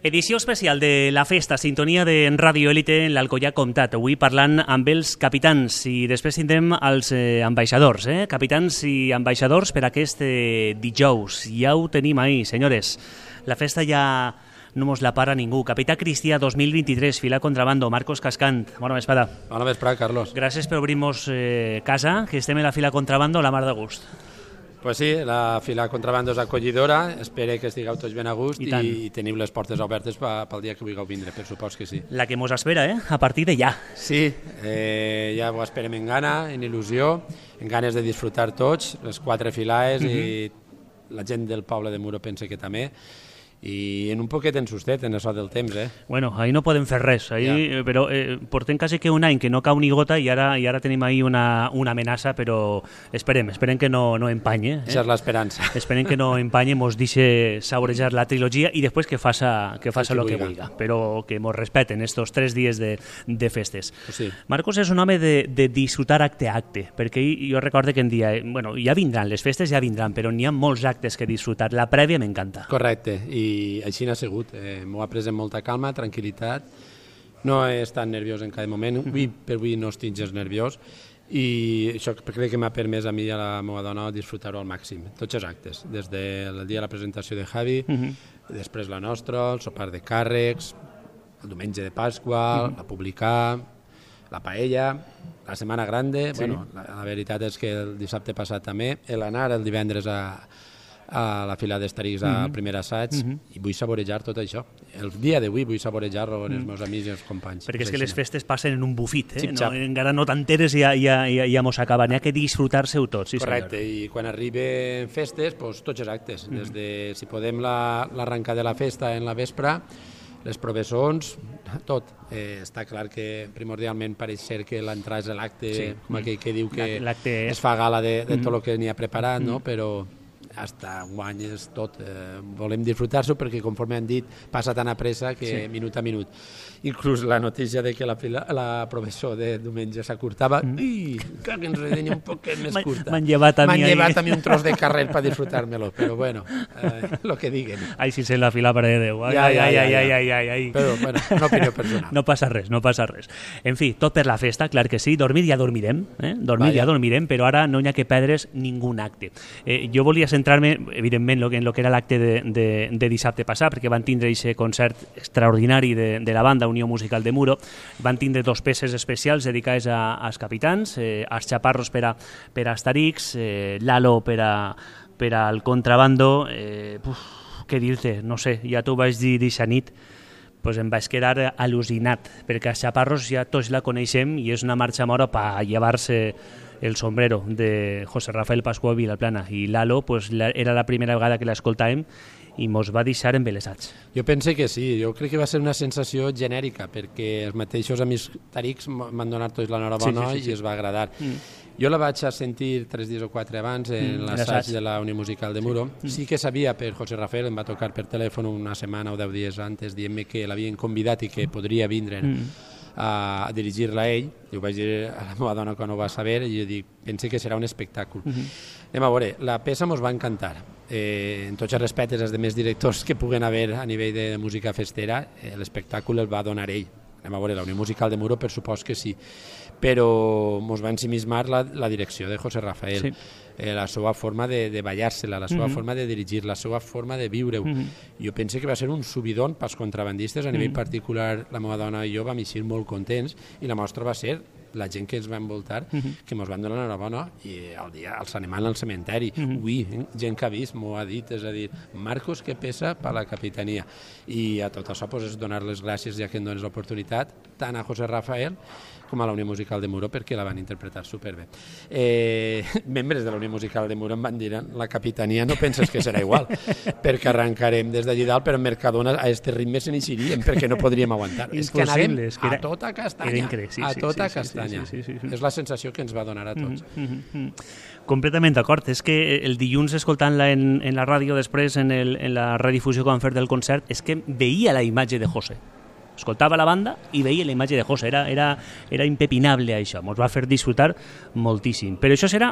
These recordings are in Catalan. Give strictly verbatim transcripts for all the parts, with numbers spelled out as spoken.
Edició especial de la festa, sintonia de Ràdio Élite en l'Alcoià Comtat. Avui parlant amb els capitans i després tindrem els eh, ambaixadors. Eh? Capitans i ambaixadors per aquest eh, dijous. Ja ho tenim ahí, senyores. La festa ja no mos la para ningú. Capità Cristià dos mil vint-i-tres, fila contrabando, Marcos Cascant. Bona vesprada. Bona vesprada, Carlos. Gràcies per obrir-nos eh, casa, que estem en la fila contrabando a la mar de gust. Pues sí, la fila contrabando és acollidora, espero que estigueu tots ben a gust i, i, i teniu les portes obertes pel dia que vulgueu vindre, per supòs que sí. La que mos espera, eh? A partir de ja. Sí, eh, ja ho esperem en gana, en il·lusió, en ganes de disfrutar tots, les quatre filaes, uh-huh. I la gent del poble de Muro pensa que també, i en un poquet ensustet en això del temps, eh? Bueno, ahí no podem fer res, ahí, ja. Però eh, portem quasi que un any que no cau ni gota i ara, i ara tenim ahí una, una amenaça, però esperem, esperem que no, no empanye. Eh? Això és l'esperança. Esperem que no empanye, mos deixe saurejar la trilogia i després que faça, que faça el que vulga, però que mos respeten estos tres dies de, de festes. Sí. Marcos és un home de, de disfrutar acte a acte, perquè jo recordo que en dia, bueno, ja vindran, les festes ja vindran, però n'hi ha molts actes que disfrutar. La prèvia m'encanta. Correcte, i i així n'ha sigut. Eh, m'ho ha pres amb molta calma, tranquil·litat, no he estat nerviós en cada moment, avui per avui no estic gens nerviós i això crec que m'ha permès a mi i a la meva dona disfrutar-ho al màxim, tots els actes, des del dia de la presentació de Javi, uh-huh. Després la nostra, el sopar de càrrecs, el diumenge de Pasqua, uh-huh. La publicà, la paella, la setmana grande, sí. Bueno, la, la veritat és que el dissabte passat també, l'anar el divendres a a la fila d'Estarix al uh-huh. primer assaig uh-huh. i vull saborejar tot això. El dia d'avui vull saborejar-ho amb els meus amics i els companys. Perquè és que les festes passen en un bufit, eh? No, encara no t'enteres i ja, ja, ja, ja mos acaba. N'hi ha que disfrutar-se-ho tot, sí, correcte, senyor. I quan arriben festes, doncs, tots els actes. Uh-huh. Des de, si podem, l'arrencar la, de la festa en la vespre, les professons, tot. Eh, està clar que primordialment pareix ser que l'entrada és l'acte, sí. Com aquell que diu que es fa gala de, de tot el que n'hi ha preparat, no? Però hasta guany és tot. Eh, volem disfrutar-s'ho perquè, conforme han dit, passa tan a pressa que sí. Minut a minut. Inclús la notícia de que la, la professor de diumenge s'acurtava, mm. i que ens redenya un poquet més curta. M'han llevat a mi, llevat a mi un tros de carrer per disfrutar-me-lo, però bueno, eh, lo que diguen. Ai, si sé la fila per Déu. Ai, ja, ja, ai, ja, ai, ja. ai, ai, ai, ai. Però, bueno, una opinió personal. No passa res, no passa res. En fi, tot per la festa, clar que sí. Dormir ja dormirem, eh? Dormir Vaya. ja dormirem, però ara no hi ha que perdre's ningú acte. Eh, jo volia centrar-me, evidentment, en el que era l'acte de, de, de dissabte passat, perquè van tindre aquest concert extraordinari de, de la banda Unió Musical de Muro. Van tindre dos peces especials dedicades a, als capitans, eh, als xaparros per a, per a Asterix, eh, Lalo per, a, per al contrabando. Eh, uf, què dir-te? No sé, ja t'ho vaig dir d'aquesta nit, pues em vaig quedar al·lucinat, perquè als xaparros ja tots la coneixem i és una marxa mora per llevar-se el sombrero de José Rafael Pascual Vilaplana, i Lalo pues, la, era la primera vegada que l'escoltàvem i mos va deixar embelesats. Jo pense que sí, jo crec que va ser una sensació genèrica, perquè els mateixos amics tarics m'han donat tots l'enhorabona sí, sí, sí, sí. I es va agradar. Mm. Jo la vaig sentir tres dies o quatre abans en mm, l'assaig de la Unió Musical de Muro. Sí. Mm. Sí que sabia per José Rafael, em va tocar per telèfon una setmana o deu dies antes dient-me que l'havien convidat i que podria vindre mm. a, a dirigir-la ell. Jo vaig dir a la meva dona quan ho va saber i jo dic, pense que serà un espectacle. Mm-hmm. Anem a veure, la peça mos va encantar. Eh, en tots els respectes als demés directors que puguen haver a nivell de música festera, eh, l'espectacle el va donar ell. Anem a veure, la Unió Musical de Muro per supòs que sí, però mos va ensimismar la, la direcció de José Rafael, sí. eh, la seva forma de, de ballar-se-la, la seva mm-hmm. forma de dirigir, la seva forma de viure-ho. Mm-hmm. Jo penso que va ser un subidon pels contrabandistes, a nivell mm-hmm. particular la meva dona i jo vam eixir molt contents i la mostra va ser la gent que ens va envoltar, uh-huh. que ens van donar l'enhorabona i el dia els animals al cementeri. Uh-huh. Ui, gent que ha vist m'ho ha dit, és a dir, Marcos que pesa per la capitania. I a tot això pues, és donar les gràcies ja que em dones l'oportunitat tant a José Rafael com a la Unió Musical de Muro perquè la van interpretar superbé. Eh, membres de la Unió Musical de Muro em van dir la capitania no penses que serà igual perquè arrencarem des d'allí dalt però en Mercadona a este ritme se n'eixiríem perquè no podríem aguantar. És que anàvem és que era, a tota castanya. Sí, a tota sí, castanya. Sí, sí, sí, sí, sí. És la sensació que ens va donar a tots. Mm -hmm. Completament d'acord. És que el dilluns escoltant-la en, en la ràdio després en, el, en la redifusió que van fer del concert és que veia la imatge de José. Escoltava la banda i veia la imatge de José. Era, era, era impepinable això. Ens va fer disfrutar moltíssim. Però això serà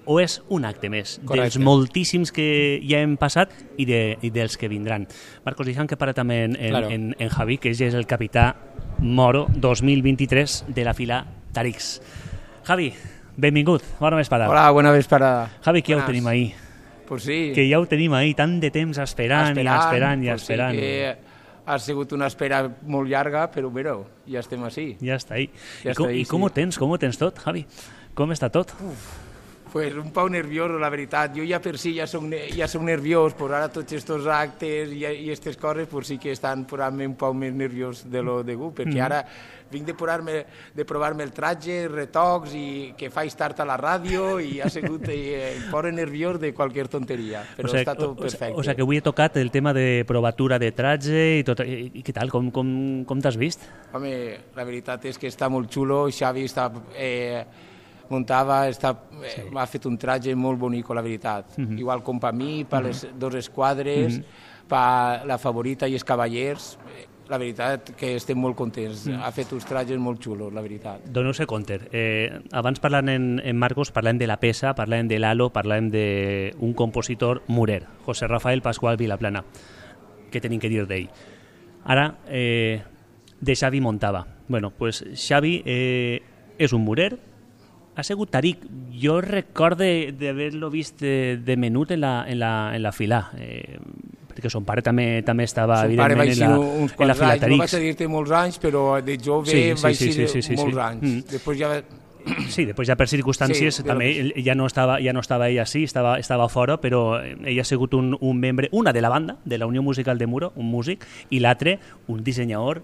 o és un acte més Correcte. dels moltíssims que ja hem passat i, de, i dels que vindran. Marcos, deixem que para també en, en, Claro. en, en Javi, que ell és el capità Moro dos mil vint-i-tres de la fila Tarix. Javi, benvingut, bona vesprada. Hola, bona vesprada. Javi, que ja ho Buenas. tenim ahir. Pues sí. Que ja ho tenim ahir, tant de temps esperant, esperant i esperant i pues esperant. Sí que ha sigut una espera molt llarga, però bueno, ja estem així. Ja està ahí. Ja I, com, està ahí, I com sí. ho tens? Com ho tens tot, Javi? Com està tot? Pues un pau nerviós, la veritat. Jo ja per si ja som, ja som nerviós, però ara tots aquests actes i, i aquestes coses pues sí que estan posant-me un pau més nerviós de lo degut, perquè Mm. ara vinc de, posar-me, de provar-me el tratge, retocs i que faig tard a la ràdio i ha sigut eh, em posa nerviós de qualsevol tonteria, però o sea, està tot o, perfecte. O, o sea, que avui he tocat el tema de provatura de tratge i tot. I, i què tal? Com, com, com t'has vist? Home, la veritat és que està molt xulo, Xavi està... Eh, muntava, està, eh, Sí. ha fet un tratge molt bonic, la veritat. Mhm. Igual com per mi, per les dos esquadres, Mhm. per la favorita i els cavallers, eh, la veritat que estem molt contents. Mhm. Ha fet uns tratges molt xulos, la veritat. Doneu-se compte. Eh, abans parlant en, en Marcos, parlem de la peça, parlem de l'Halo, parlem d'un compositor murer, José Rafael Pascual Vilaplana. Què tenim que dir d'ell? Ara, eh, de Xavi Montava. Bueno, pues Xavi eh, és un murer, ha sigut Taric. Jo recorde d'haver-lo vist de, de menut en la, en la, en la fila, eh, perquè son pare també també estava, Son pare va evidentment, així en la, uns en la quants fila anys, no Tarix. vaig a dir-te molts anys, però de jove Sí, sí, va sí, així sí, sí, sí, molts sí. anys. Mm. Després ja... Sí, després ja per circumstàncies Sí, també però- ell ja no estava ja no estava ell així, estava, estava fora, però ell ha sigut un, un membre, una de la banda, de la Unió Musical de Muro, un músic, i l'altre, un dissenyador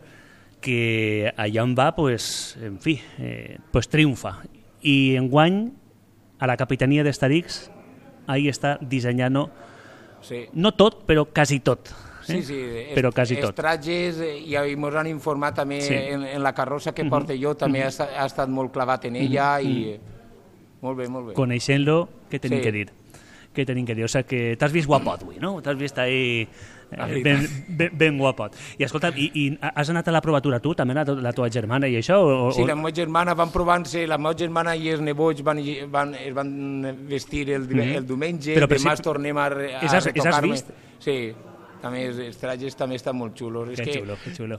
que allà on va, pues, en fi, eh, pues triomfa. I enguany, a la capitania d'Estarix, ahí està dissenyant Sí. no tot, però quasi tot. Sí, Eh? sí, però quasi els tot. tratges, eh, i ens han informat també Sí. en, en la carrossa que Mhm. porto jo, també Mhm. ha, estat, ha estat molt clavat en ella i molt bé, molt bé. Coneixent-lo, què tenim Sí. que dir? Què tenim que dir? O sigui que t'has vist guapot avui, no? T'has vist ahí La eh, veritat. ben, ben, ben guapot. I escolta, i, i has anat a la provatura tu, també la, la teva germana i això? O, o, Sí, la meva germana van provant-se, la meva germana i els nebots van, van, es van vestir el, Mhm. el diumenge, Però per demà si- tornem a, re- a És has- és has retocar-me. vist? Sí, també els, els tratges també estan molt xulos. És Que que xulo, que xulo.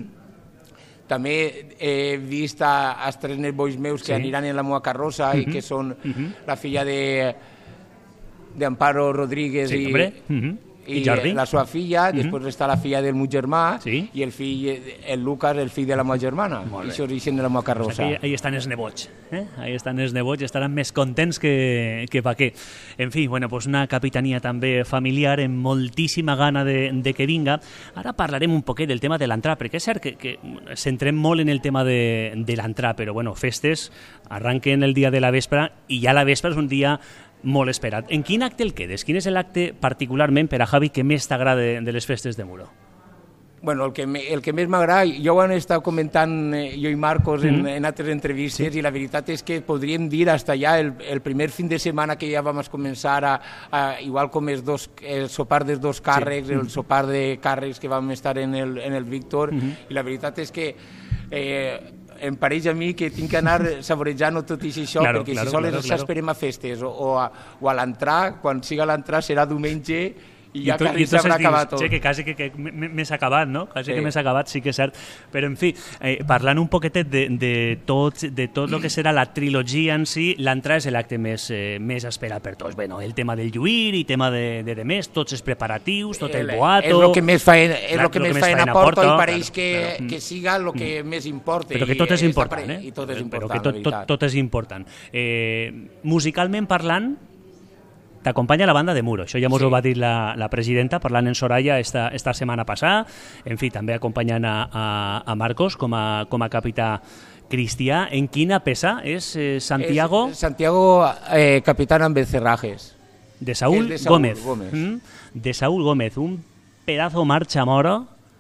també he vist a, als tres nebots meus que Sí. aniran en la meva carrossa i Mhm. que són Mhm. la filla de d'Amparo Rodríguez Sí, i, hombre. Mhm. I i Jordi. la seva filla, Mhm. després està la filla del meu germà Sí. i el fill, el Lucas, el fill de la meva germana. Molt bé. Això és l'origen de la meva O carrossa. sigui, ahí estan els nebots, eh? Ahí estan els nebots i estaran més contents que, que pa què. En fi, bueno, pues una capitania també familiar amb moltíssima gana de, de que vinga. Ara parlarem un poquet del tema de l'entrada, perquè és cert que, que centrem molt en el tema de, de l'entrada, però bueno, festes arranquen el dia de la vespre i ja la vespre és un dia molt esperat. En quin acte el quedes? Quin és l'acte particularment per a Javi que més t'agrada de, de les festes de Muro? Bueno, el que, me, el que més m'agrada, jo ho han estat comentant eh, jo i Marcos en, Mhm. en altres entrevistes i la veritat és que podríem dir hasta ja el, el primer fin de setmana que ja vam començar a, a igual com els dos, el sopar dels dos càrrecs, Sí. el sopar de càrrecs que vam estar en el, en el Víctor, Mhm. i la veritat és que eh, em pareix a mi que tinc que anar saborejant tot i això, Claro, perquè claro, si sols claro, això claro. esperem a festes o, o, a, o a l'entrar, quan siga l'entrar serà diumenge i ja tu- quasi tu s'haurà dius, acabat tot. "Che, que quasi que, que m- m'és acabat, no? Quasi Sí. que m'és acabat, sí que és cert. Però, en fi, eh, parlant un poquetet de, de, tot, de tot el que serà la trilogia en si, l'entrada és l'acte més, eh, més esperat per tots. Bueno, el tema del lluir i tema de, de, de més, tots els preparatius, tot el boato... És el que més faena, és Clar, lo que lo que més més faena faena porta i porta, pareix claro, que, claro. Mm. que siga el que més importa. Però que i tot és està important, pre- eh? I tot és Però important, que tot, la tot, veritat. tot és important. Eh, musicalment parlant, t'acompanya la banda de Muro. Això ja mos Sí. ho va dir la, la presidenta, parlant en Soraya esta, esta setmana passada. En fi, també acompanyant a, a, a Marcos com a, com a capità cristià. En quina peça? És eh, Santiago És Santiago, eh, capitán amb becerrajes. de Saúl, és de Saúl Gómez. Gómez. Mm? De Saúl Gómez. Un pedazo marcha moro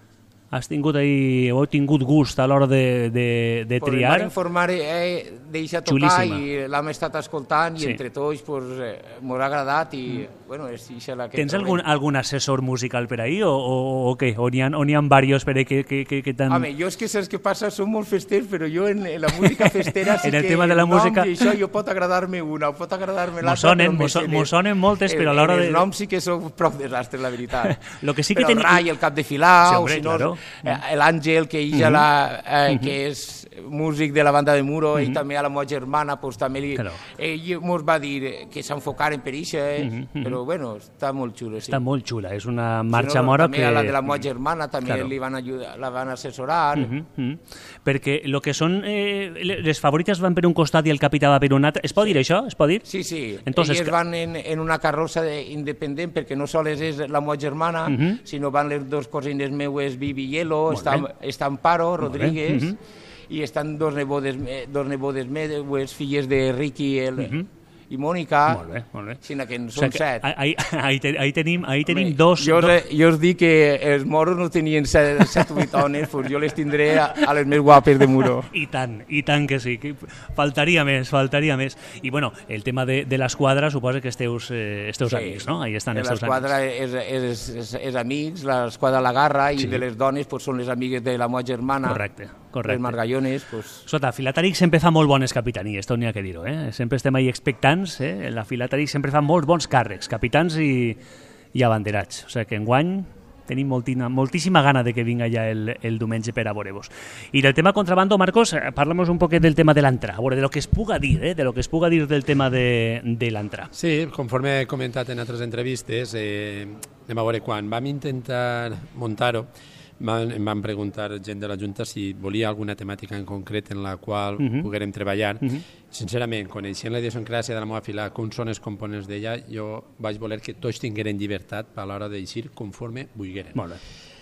Has tingut ahí, heu tingut gust a l'hora de, de, de pues triar? Em van informar eh, d'eixa tocar Xulíssima. i l'hem estat escoltant i Sí. entre tots pues, eh, m'ha agradat i mm. bueno, és eixa la que Tens trobem. algun, algun assessor musical per ahí o, o, o què? O n'hi ha, o n'hi ha diversos per ahí que, que, que, que t'han... Home, jo és que saps què passa? Som molt festers, però jo en, en la música festera sí En el que tema de la noms música- i això jo pot agradar-me una o pot agradar-me M'ho l'altra, sonen, però m'ho me so- sé m'ho de- sonen moltes, però a l'hora en de- els noms sí que sóc prou desastre, la veritat. Lo que sí que però el teni- Rai, el cap de filar, Sí, o hombre, si no, claro. eh, l'Àngel, que ell ja la, eh, que és músic de la banda de Muro, ell també a la meva germana, pues, també li, Claro. ell mos va dir que s'enfocaren per això, eh? però bueno, està molt xulo, sí. Està molt xula, és una Si marxa no, mora també que... a la de la meva germana també Claro. li van ajudar, la van assessorar. Mhm, mhm. Perquè el que són eh, les favorites van per un costat i el capità va per un altre. Es pot dir això? Es pot dir? Sí, sí. Entonces, Elles que- van en, en una carrossa de, independent perquè no sols és la meva germana, uh -huh. sinó van les dos cosines meues, Vivi i Elo, està, està Amparo Rodríguez, uh -huh. i estan dos nebodes, me- dos nebodes meues, filles de Ricky el, uh -huh. i Mònica, Molt bé, molt bé. sinó que en O són sigui que set. ahí, ahí, te- ahí tenim, ahí tenim Home, dos... Jo, dos... us- jo us dic que els moros no tenien set, set o vuit dones, pues jo les tindré a, a les més guapes de Muro. I tant, i tant que sí. Que faltaria més, faltaria més. I bueno, el tema de, de l'esquadra suposa que esteu eh, esteu Sí. amics, no? Ahí estan els teus amics. L'esquadra és, és, és, és amics, l'esquadra La Garra, i Sí. de les dones pues, són les amigues de la meva germana. Correcte, correcte. Les Margallones, pues, Escolta, Filatàric sempre fa molt bones capitanies, tot n'hi ha que dir-ho, eh? Sempre estem ahí expectants, eh? La Filatàric sempre fa molts bons càrrecs, capitans i, i abanderats. O sigui que enguany tenim moltina, moltíssima gana de que vinga ja el, el diumenge per a veure-vos. I del tema contrabando, Marcos, eh, parla'm un poquet del tema de l'entrada, a veure, de lo que es puga dir, eh? de lo que es puga dir del tema de, de l'entrada. Sí, conforme he comentat en altres entrevistes, eh, anem a veure, quan vam intentar muntar-ho, van, em van preguntar gent de la Junta si volia alguna temàtica en concret en la qual uh -huh. poguérem treballar. Uh -huh. Sincerament, coneixent la idiosincràsia de la meva fila, com són els components d'ella, jo vaig voler que tots tingueren llibertat a l'hora d'eixir conforme volgueren. Molt bé.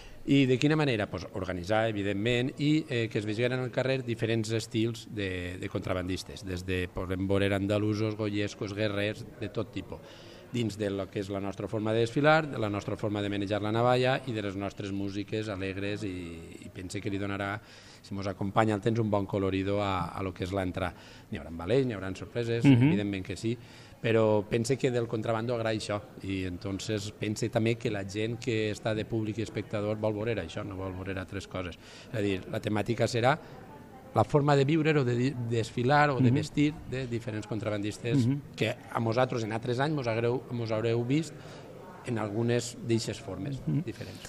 I de quina manera? Pues organitzar, evidentment, i eh, que es vegeren al carrer diferents estils de, de contrabandistes, des de, podem veure, andalusos, goyescos, guerrers, de tot tipus, dins de lo que és la nostra forma de desfilar, de la nostra forma de manejar la navalla i de les nostres músiques alegres, i, i pense que li donarà, si ens acompanya el temps, un bon colorido a, a lo que és l'entrada. N'hi haurà balets, n'hi haurà sorpreses, uh -huh. evidentment que sí, però pense que del contrabando agrada això, i entonces pense també que la gent que està de públic i espectador vol veure això, no vol veure altres coses. És a dir, la temàtica serà la forma de viure o de desfilar o de vestir de diferents contrabandistes uh -huh. que a nosaltres en altres anys mos haureu, mos haureu vist en algunes d'eixes formes uh -huh. diferents.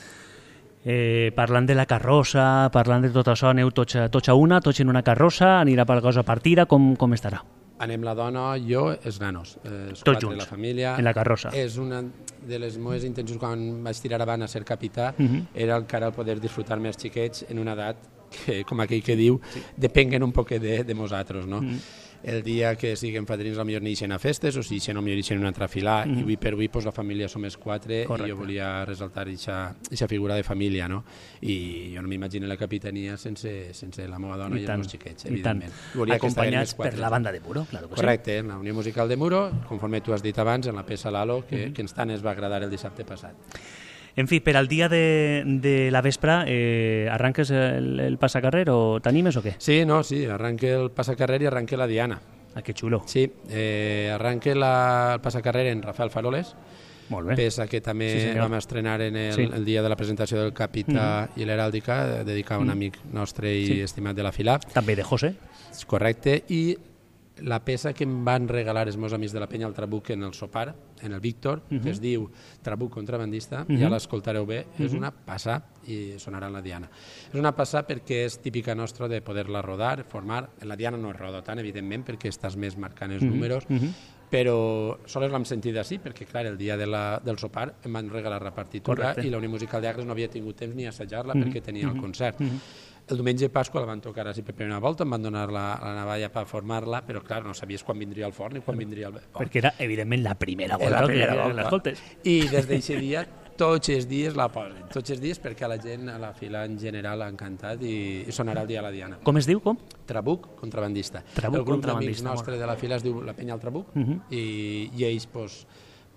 Eh, parlant de la carrossa, parlant de tot això, aneu tots, a- tots a una, tots en una carrossa, anirà per cosa partida, com, com estarà? Anem la dona, jo, els nanos, els Tots quatre, junts, la família. en la carrossa. És una de les meves intencions quan vaig tirar avant a ser capità, Uh -huh. era encara el poder disfrutar més xiquets en una edat que, com aquell que diu, sí. depenguen un poc de, de nosaltres, no? Uh -huh. El dia que siguem padrins potser n'eixen a festes, o si eixen potser n'eixen en una altra fila, uh -huh. i avui per avui pues, la família som els quatre. Correcte. I jo volia resaltar aquesta figura de família, no? I jo no m'imagino la capitania sense, sense la meva dona i, i els meus xiquets, evidentment. Acompanyats per la banda de Muro, claro que Correcte, sí. en la Unió Musical de Muro, conforme tu has dit abans, en la peça Lalo, que, uh -huh. que ens tant ens va agradar el dissabte passat. En fi, per al dia de, de la vespra, eh, arranques el, el passacarrer o t'animes o què? Sí, no, sí, arranque el passacarrer i arranque la Diana. Ah, que xulo. Sí, eh, arranque la, el passacarrer en Rafael Faroles, Molt bé. peça que també Sí, sí, senyor. vam estrenar en el, Sí. el dia de la presentació del Capità Mhm. i l'Heràldica, dedicar a un Mhm. amic nostre i Sí. estimat de la fila. També de José. És correcte, i la peça que em van regalar els meus amics de la penya al Trabuc en el sopar, en el Víctor, uh -huh. que es diu Trabuc contrabandista, uh -huh. ja l'escoltareu bé, uh -huh. és una passa i sonarà en la Diana. És una passa perquè és típica nostra de poder-la rodar, formar. En la Diana no es roda tant, evidentment, perquè estàs més marcant els uh -huh. números, uh -huh. però sols l'hem sentit així, perquè clar, el dia de la, del sopar em van regalar la partitura. Correcte. I la Unió Musical d'Agres no havia tingut temps ni assajar-la uh -huh. perquè tenia uh -huh. el concert. Uh -huh. El diumenge de Pasqua la van tocar així per primera volta, em van donar la, la navalla per formar-la, però clar, no sabies quan vindria el forn ni quan vindria el... Perquè era, evidentment, la primera volta la primera que volta. l'escoltes. I des d'aquest dia, tots els dies la posen, tots els dies, perquè a la gent, a la fila en general, ha encantat i, i sonarà el dia a la Diana. Com es diu, com? Trabuc, contrabandista. Trabuc, el grup d'amics contrabandista, nostre molt. de la fila es diu La Penya al Trabuc, Uh -huh. i, i ells, pues, pues,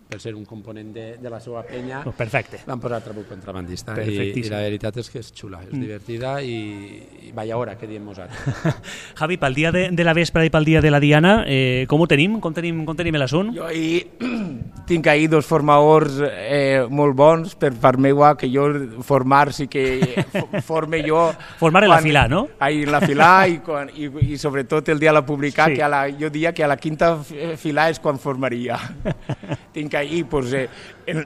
per ser un component de, de la seva penya, oh, perfecte. Van posar Trabuc contrabandista. I, I la veritat és que és xula, és mm. divertida i, i vaya hora, que diem nosaltres. Javi, pel dia de, de la vespre i pel dia de la Diana, eh, com ho tenim? Com tenim, com tenim l'assunt? Jo ahir tinc ahir dos formadors eh, molt bons per part meua, que jo formar sí que forme jo... Formar en quan, la fila, no? Ahir en la fila i, quan, i, i sobretot el dia de la publicar, sí. que a la, jo diria que a la quinta fila és quan formaria. Tinc ahir, doncs, eh, el,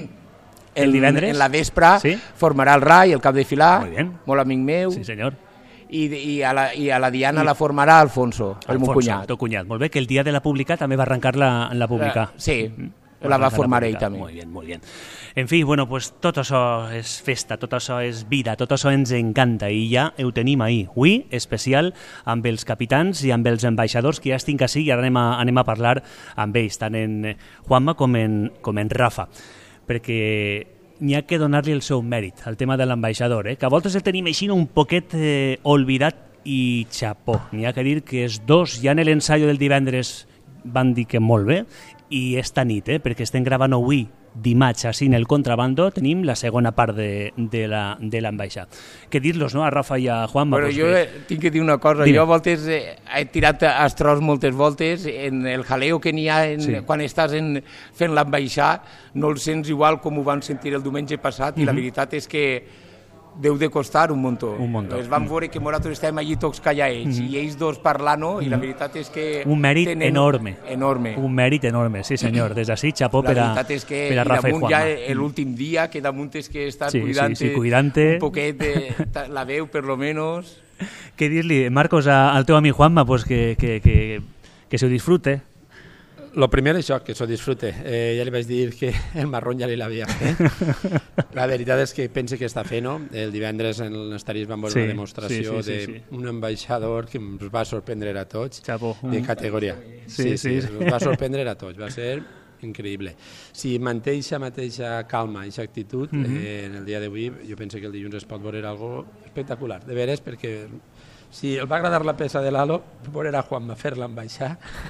el divendres, en la vespre, sí? Formarà el Rai, el cap de filar, molt, molt amic meu. Sí, senyor. I, i, a la, i a la Diana I... la formarà Alfonso, el meu cunyat. El teu cunyat, molt bé, que el dia de la publicar també va arrencar la, la publicar. Uh, sí, mm-hmm. la va formar ell també. Molt bé, molt bé. En fi, bueno, pues tot això és festa, tot això és vida, tot això ens encanta i ja ho tenim ahir. Avui, especial amb els capitans i amb els ambaixadors que ja estic així i ara anem a, anem a parlar amb ells, tant en Juanma com en, com en Rafa, perquè n'hi ha que donar-li el seu mèrit al tema de l'ambaixador, eh? Que a voltes el tenim així un poquet eh, oblidat i xapó. N'hi ha que dir que els dos ja en l'ensaio del divendres van dir que molt bé i esta nit, eh, perquè estem gravant avui dimarts així en el contrabando, tenim la segona part de, de l'ambaixada. Què dir-los, no?, a Rafa i a Juanma? Bueno, pues jo que... tinc que dir una cosa, Dime. Jo a voltes eh, he tirat als tros moltes voltes, en el jaleo que n'hi ha en, sí. quan estàs en, fent l'ambaixada, no el sents igual com ho van sentir el diumenge passat, mm-hmm. i la veritat és que deu de costar un muntó. Un muntó. Es van veure que nosaltres estàvem allí tots callats mm-hmm. i ells dos parlant-ho i la veritat és que... Un mèrit enorme. Enorme. Un mèrit enorme, sí senyor. Des d'ací, xapó per a, que, per a Rafa i Juanma. Ja l'últim dia, que damunt és que estàs sí, cuidant, sí, sí, cuidante. Un poquet de la veu, per lo menos. Què dir-li, Marcos, al teu amic Juanma, pues que, que, que, que se ho disfrute. Lo primer és això, que s'ho disfrute. Eh, ja li vaig dir que el marrón ja li l'havia fet. La veritat és que pense que està fent-ho. El divendres en els Tarís vam veure sí, una demostració sí, sí, sí, sí. d'un ambaixador que ens va sorprendre a tots, Chapo. De categoria. Sí, sí, sí, sí. Ens va sorprendre a tots, va ser increïble. Si manté aquesta mateixa calma, aquesta actitud, mm-hmm. eh, en el dia d'avui, jo penso que el dilluns es pot veure algo espectacular. De veres, perquè... Si el va agradar la peça de l'Halo, veure a Juanma fer-la baixar,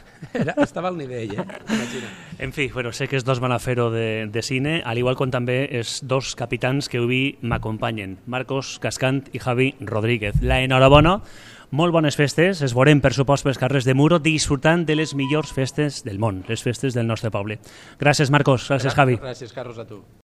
estava al nivell, eh? Imagina. En fi, bueno, sé que els dos van a fer-ho de, de cine, al igual com també els dos capitans que avui m'acompanyen, Marcos Cascant i Javi Rodríguez. La enhorabona, molt bones festes, es veurem per supost pels carrers de Muro, disfrutant de les millors festes del món, les festes del nostre poble. Gràcies, Marcos, gràcies, Javi. Gràcies, Carlos, a tu.